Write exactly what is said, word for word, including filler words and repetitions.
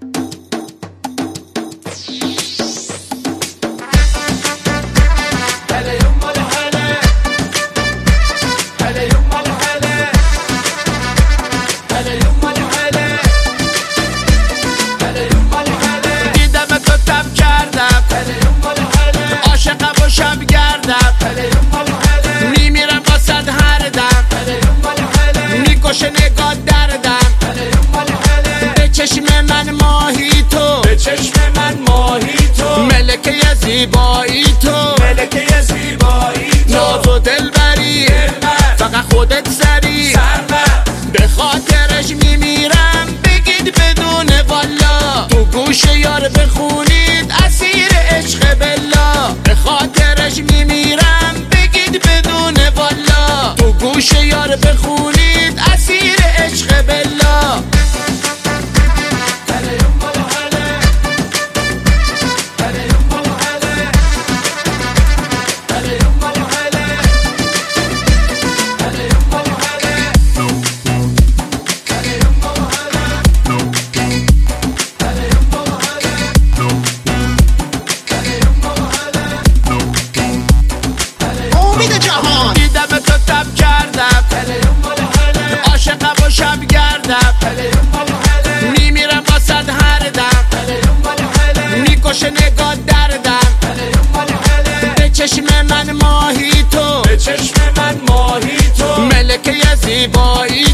نگاه دردم به چشم من ماهی تو، به چشم من ماهی تو، ملکه زیبایی تو، ملکه زیبایی تو، ناز و دلبری فقط خودت سری، به خاطرش میمیرم بگید بدون والا، تو گوش یار بخونید اسیر عشق بلا، به خاطرش میمیرم بگید بدون والا، تو گوش یار بخونید اسیر عشق بلا. دیدم تو تب کردم عاشقم و شب گردم، میمیرم با صد هر دم، میکشه نگاه دردم، به چشم من ماهی تو، به چشم من ماهی تو، ملکه زیبایی